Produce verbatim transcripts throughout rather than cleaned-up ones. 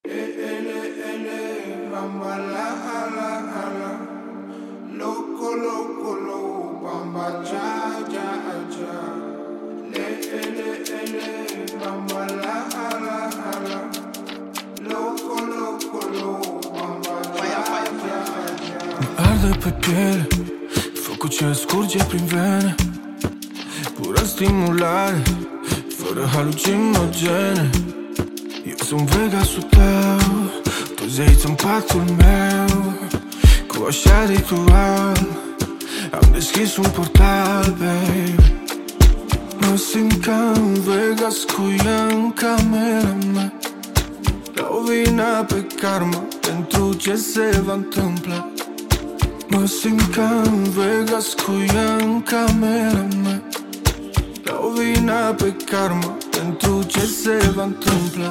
Ele, ele, bamba la ala ala, loco loco lo, bamba cha cha cha. Le ele ele, bamba la ala ala, loco loco lo, bamba cha cha cha. Arde pe piele, focul ce scurge prin vene, pură stimulare, fără halucinogene. Eu sunt Vegasul tău, tu zeiți în patul meu. Cu așa ritual am deschis un portal, baby. Mă simt ca în Vegas cu ea în camera mea. Dau vina pe karma pentru ce se va întâmpla. Mă simt ca în Vegas cu ea în camera mea. Dau vina pe karma pentru ce se va întâmpla.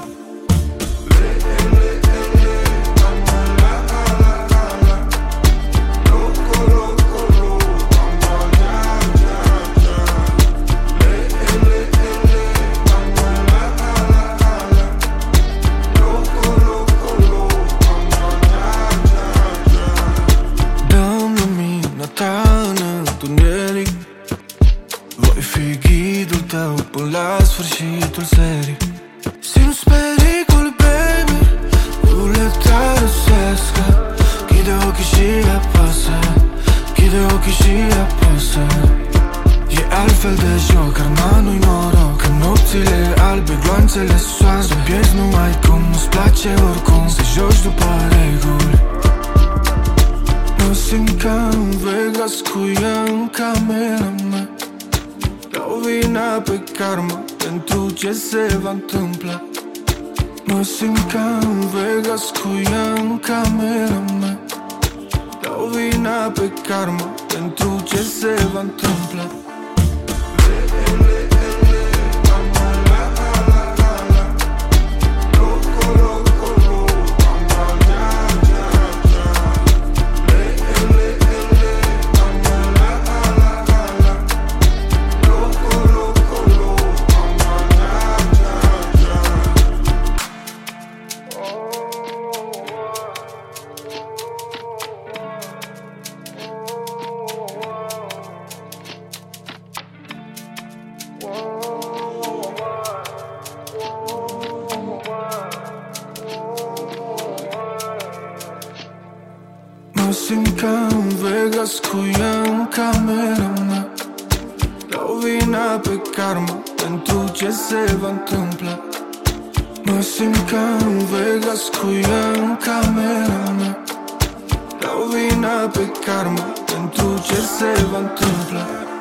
Voi fi ghidul tău până la sfârșitul serii. Simți pericol, baby, ruleta rusescă. Chide ochii și apasă, chide ochii și apasă. E altfel de joc, karma nu-i noroc. În nopțile albe, gloanțele soase. Să pierzi numai cum, nu-ți place oricum să joci după reguli. Mă simt ca în Vegas cu ea în camera mea. Dau vina pe karma pentru ce se va întâmpla. Mă simt ca în Vegas cu ea în camera mea. Dau vina pe karma pentru ce se va întâmpla. Mă simt ca în Vegas cu ea în camera mea. Dau vina pe karma pentru ce se va întâmpla. Mă simt ca în Vegas cu ea în camera mea. Dau vina pe karma pentru ce se va întâmpla.